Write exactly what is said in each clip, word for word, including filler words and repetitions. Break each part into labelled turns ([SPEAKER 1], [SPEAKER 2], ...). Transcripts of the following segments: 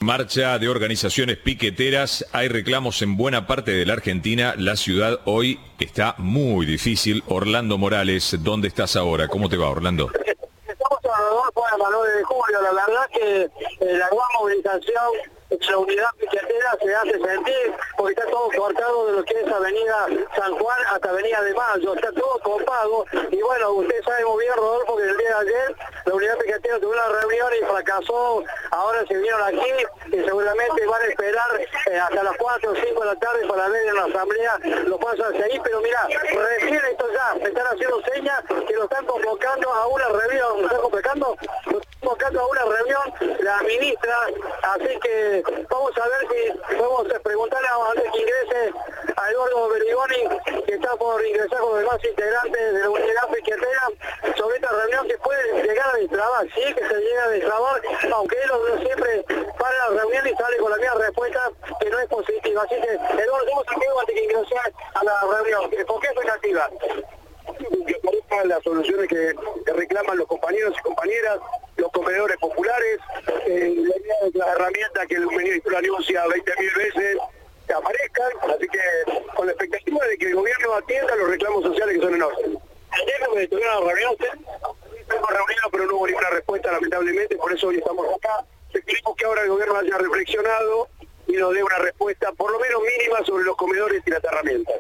[SPEAKER 1] Marcha de organizaciones piqueteras, hay reclamos en buena parte de la Argentina, la ciudad hoy está muy difícil. Orlando Morales, ¿dónde estás ahora? ¿Cómo te va, Orlando?
[SPEAKER 2] Estamos a Rodolfo a nueve de julio, la verdad que eh, la gran movilización la unidad piquetera se hace sentir, porque está todo cortado de lo que es Avenida San Juan hasta Avenida de Mayo, está todo copado, y bueno, usted sabe muy bien, Rodolfo, que el día de ayer la unidad piquetera tuvo una reunión y fracasó, ahora se vinieron aquí y seguramente van a esperar eh, hasta las cuatro o cinco de la tarde para ver en la asamblea los pasos a seguir, pero mira, recién esto ya, me están haciendo señas que lo están convocando a una reunión, ¿lo están convocando? Lo están convocando a una reunión la ministra, así que vamos a ver si podemos preguntarle antes que ingrese a Eduardo Berigoni, que está por ingresar con los demás integrantes de la unidad piquetera, sobre esta reunión que puede llegar a destrabar, sí que se llega a destrabar, aunque él lo siempre para la reunión y sale con la misma respuesta que no es positiva. Así que, Eduardo, ¿cómo se quedó antes que ingrese a la reunión? ¿Por qué es expectativa? Que aparezcan las soluciones que, que reclaman los compañeros y compañeras, los comedores populares, eh, la idea de la herramienta que el ministro anuncia veinte mil veces, que aparezcan, así que con la expectativa de que el gobierno atienda los reclamos sociales que son enormes. ¿Ayer me tuvieron una reunión usted? Estuvimos reunidos, pero no hubo ninguna respuesta, lamentablemente, por eso hoy estamos acá. Esperemos que ahora el gobierno haya reflexionado y nos dé una respuesta, por lo menos mínima, sobre los comedores y las herramientas.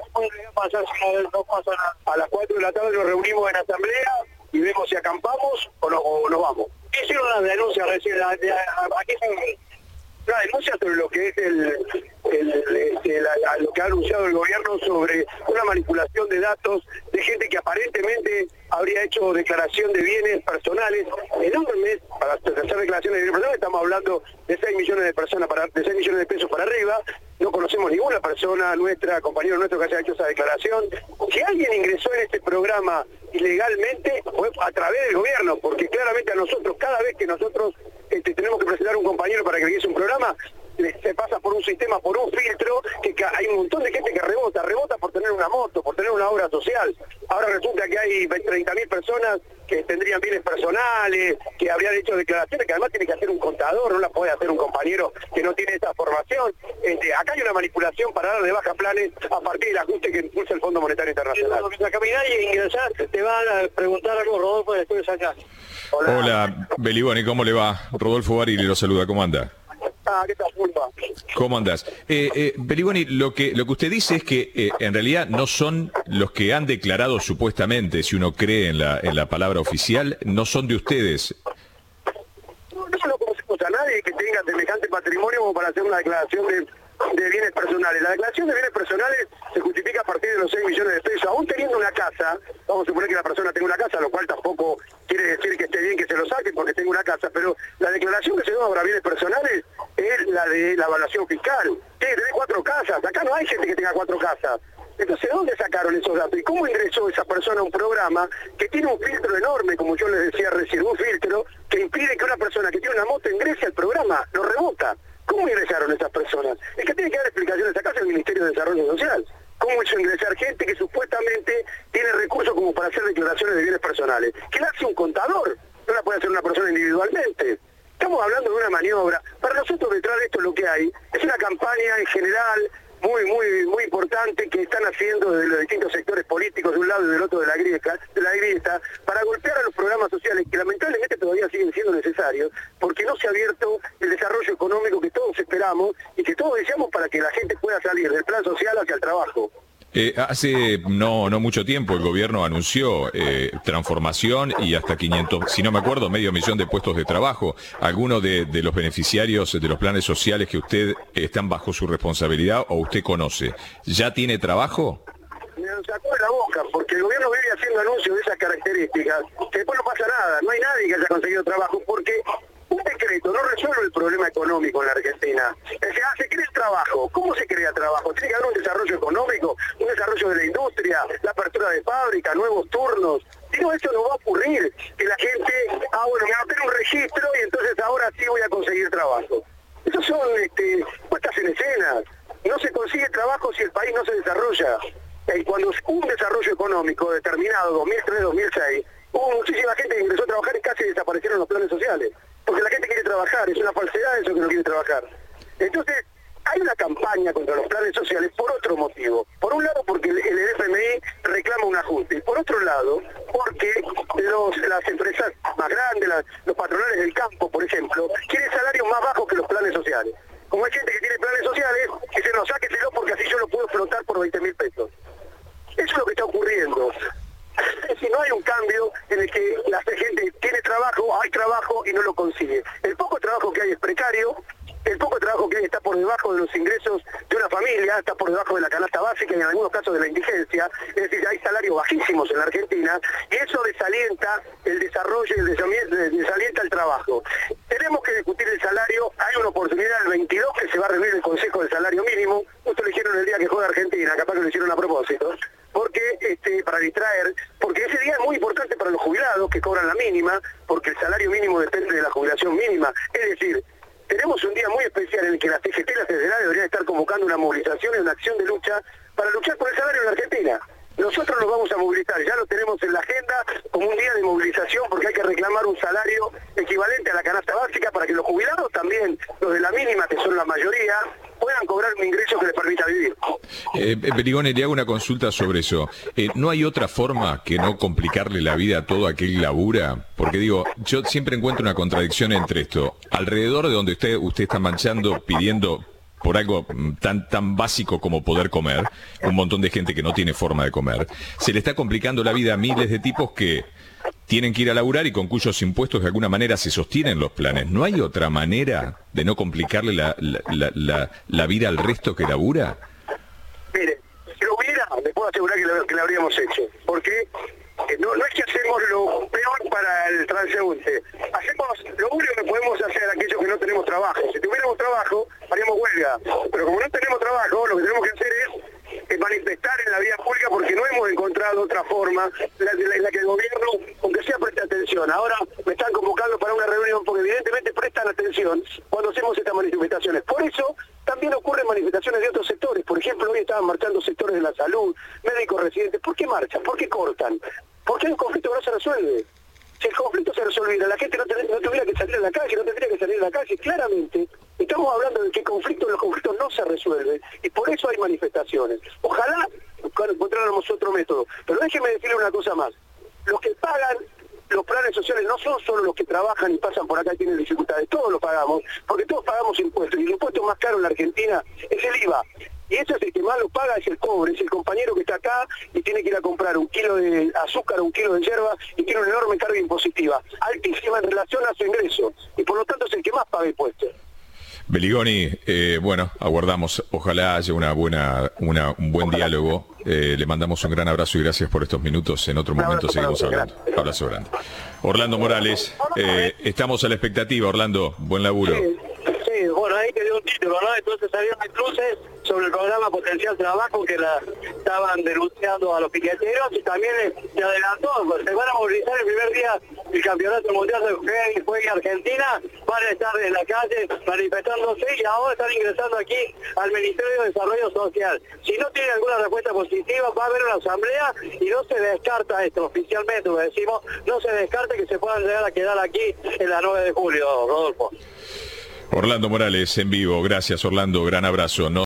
[SPEAKER 2] A las cuatro de la tarde nos reunimos en asamblea y vemos si acampamos o, no, o nos vamos. Hicieron una denuncia recién, la, de, aquí se una denuncia sobre lo que es el, el, este, la, la, lo que ha anunciado el gobierno sobre una manipulación de datos de gente que aparentemente habría hecho declaración de bienes personales enormes. Para hacer declaraciones de bienes personales estamos hablando de seis millones de personas para, de seis millones de pesos para arriba. No conocemos ninguna persona nuestra, compañero nuestro, que haya hecho esa declaración. Si alguien ingresó en este programa ilegalmente, fue a través del gobierno, porque claramente a nosotros, cada vez que nosotros este, tenemos que presentar a un compañero para que realice un programa, se pasa por un sistema, por un filtro, que hay un montón de gente que rebota, rebota por tener una moto, por tener una obra social. Ahora resulta que hay treinta mil personas que tendrían bienes personales, que habrían hecho declaraciones, que además tiene que hacer un contador, no la puede hacer un compañero que no tiene esa formación. Este, acá hay una manipulación para dar de baja planes a partir del ajuste que impulsa el Fondo Monetario Internacional. Mientras caminar y ingresar, te van a preguntar algo, Rodolfo, después de acá.
[SPEAKER 1] Hola, Hola Berigoni, ¿cómo le va? Rodolfo Barili lo saluda, ¿cómo anda?
[SPEAKER 2] Ah, ¿qué tal, Pulpa?
[SPEAKER 1] ¿Cómo andás? Eh, eh, Berigoni, lo que, lo que usted dice es que eh, en realidad no son los que han declarado supuestamente, si uno cree en la, en la palabra oficial, no son de ustedes.
[SPEAKER 2] No, no conocemos a nadie que tenga semejante patrimonio como para hacer una declaración de, de bienes personales. La declaración de bienes personales se justifica a partir de los seis millones de pesos. Aún teniendo una casa, vamos a suponer que la persona tenga una casa, lo cual tampoco quiere decir que esté bien que se lo saque porque tenga una casa, pero la declaración que se da para bienes personales es la de la evaluación fiscal. Tiene que tener cuatro casas, acá no hay gente que tenga cuatro casas. Entonces, ¿de dónde sacaron esos datos? ¿Y cómo ingresó esa persona a un programa que tiene un filtro enorme, como yo les decía recién, un filtro que impide que una persona que tiene una moto ingrese al programa, lo rebota? ¿Cómo ingresaron esas personas? Es que tiene que dar explicaciones acá al Ministerio de Desarrollo Social. ¿Cómo hizo ingresar gente que supuestamente tiene recursos como para hacer declaraciones de bienes personales? ¿Qué la hace un contador? No la puede hacer una persona individualmente. Estamos hablando de una maniobra. Para nosotros detrás de esto lo que hay es una campaña en general muy, muy, muy importante que están haciendo desde los distintos sectores políticos de un lado y del otro de la grieta, de la grieta, para golpear a los programas sociales que lamentablemente todavía siguen siendo necesarios, porque no se ha abierto el desarrollo económico que todos esperamos y que todos deseamos para que la gente pueda salir del plan social hacia el trabajo.
[SPEAKER 1] Eh, hace no no mucho tiempo el gobierno anunció eh, transformación y hasta quinientos, si no me acuerdo, medio millón de puestos de trabajo. ¿Alguno de, de los beneficiarios de los planes sociales que usted están bajo su responsabilidad o usted conoce, ya tiene trabajo?
[SPEAKER 2] Me sacó de la boca, porque el gobierno vive haciendo anuncios de esas características, que después no pasa nada, no hay nadie que haya conseguido trabajo, porque un decreto no resuelve el problema económico en la Argentina. O sea, se crea el trabajo. ¿Cómo se crea trabajo? Tiene que haber un desarrollo económico, un desarrollo de la industria, la apertura de fábrica, nuevos turnos. Si no, eso no va a ocurrir. Que la gente, ah, bueno, me va a tener un registro y entonces ahora sí voy a conseguir trabajo. Esos son este, puestas en escena. No se consigue trabajo si el país no se desarrolla. Y cuando un desarrollo económico determinado, dos mil tres, dos mil seis, hubo muchísima gente que ingresó a trabajar y casi desaparecieron los planes sociales. porque la gente quiere trabajar, es una falsedad eso que no quiere trabajar. Entonces, hay una campaña contra los planes sociales por otro motivo. Por un lado, porque el, el F M I reclama un ajuste. Y por otro lado, porque los, las empresas más grandes, las, los patronales del campo, por ejemplo, quieren salarios más bajos que los planes sociales. Como hay gente que tiene planes sociales, que se nos sáqueselo porque así yo lo puedo explotar por veinte mil pesos. Eso es lo que está ocurriendo. Si no hay un cambio en el que la gente tiene trabajo, hay trabajo y no lo consigue. El poco trabajo que hay es precario, el poco trabajo que hay está por debajo de los ingresos de una familia, está por debajo de la canasta básica y en algunos casos de la indigencia, es decir, hay salarios bajísimos en la Argentina y eso desalienta el desarrollo y desalienta el trabajo. Tenemos que discutir el salario, hay una oportunidad el veintidós que se va a reunir el Consejo del Salario Mínimo, justo lo hicieron el día que juega Argentina, capaz que lo hicieron a propósito, porque este para distraer, porque ese día es muy importante para los jubilados que cobran la mínima, porque el salario mínimo depende de la jubilación mínima, es decir, tenemos un día muy especial en el que la C G T y la Federal deberían estar convocando una movilización y una acción de lucha para luchar por el salario en la Argentina. Nosotros nos vamos a movilizar, ya lo tenemos en la agenda como un día de movilización porque hay que reclamar un salario equivalente a la canasta básica para que los jubilados también, los de la mínima, que son la mayoría, puedan cobrar un ingreso que les permita vivir.
[SPEAKER 1] Eh, Perigone, le hago una consulta sobre eso. Eh, ¿No hay otra forma que no complicarle la vida a todo aquel que labura? Porque digo, yo siempre encuentro una contradicción entre esto. Alrededor de donde usted, usted está manchando, pidiendo por algo tan tan básico como poder comer, un montón de gente que no tiene forma de comer, se le está complicando la vida a miles de tipos que tienen que ir a laburar y con cuyos impuestos de alguna manera se sostienen los planes. ¿No hay otra manera de no complicarle la, la, la, la, la vida al resto que labura?
[SPEAKER 2] Mire, si lo hubiera, le puedo asegurar que lo, que lo habríamos hecho, porque eh, no, no es que hacemos lo peor para el transeúnte, hacemos lo único que podemos hacer aquellos que no tenemos trabajo. Si tuviéramos trabajo, haríamos huelga, pero como no tenemos trabajo, lo que tenemos que hacer es es manifestar en la vía pública porque no hemos encontrado otra forma en la, la, la que el gobierno, aunque sea, preste atención. Ahora me están convocando para una reunión porque evidentemente prestan atención cuando hacemos estas manifestaciones. Por eso también ocurren manifestaciones de otros sectores. Por ejemplo, hoy estaban marchando sectores de la salud, médicos residentes. ¿Por qué marchan? ¿Por qué cortan? Porque hay un conflicto que no se resuelve. Si el conflicto se resolviera, la gente no, ten, no tuviera que salir a la calle, no tendría que salir a la calle. Claramente, estamos hablando de que el conflicto, los conflictos no se resuelven y por eso hay manifestaciones. Ojalá encontráramos otro método. Pero déjeme decirle una cosa más. Los que pagan los planes sociales no son solo los que trabajan y pasan por acá y tienen dificultades. Todos lo pagamos, porque todos pagamos impuestos. Y el impuesto más caro en la Argentina es el I V A. Y eso es el que más lo paga, es el pobre, es el compañero que está acá y tiene que ir a comprar un kilo de azúcar, un kilo de hierba y tiene una enorme carga impositiva, altísima en relación a su ingreso, y por lo tanto es el que más paga impuestos.
[SPEAKER 1] Perigone, eh, bueno, aguardamos, ojalá haya una buena, una, un buen ojalá. diálogo, eh, le mandamos un gran abrazo y gracias por estos minutos, en otro momento seguimos hablando. Gracias. Abrazo grande. Orlando Morales, eh, estamos a la expectativa, Orlando, buen laburo.
[SPEAKER 2] Sí, sí, bueno, ahí te dio un título, ¿no? Entonces salieron cruces sobre el programa Potencial Trabajo que la estaban denunciando a los piqueteros y también se adelantó, pues, se van a movilizar el primer día del Campeonato Mundial de Hockey Juega en Argentina, van a estar en la calle manifestándose y ahora están ingresando aquí al Ministerio de Desarrollo Social. Si no tienen alguna respuesta positiva, va a haber una asamblea y no se descarta esto, oficialmente lo decimos, no se descarta que se puedan llegar a quedar aquí en la nueve de julio, Rodolfo.
[SPEAKER 1] Orlando Morales en vivo, gracias Orlando, gran abrazo. No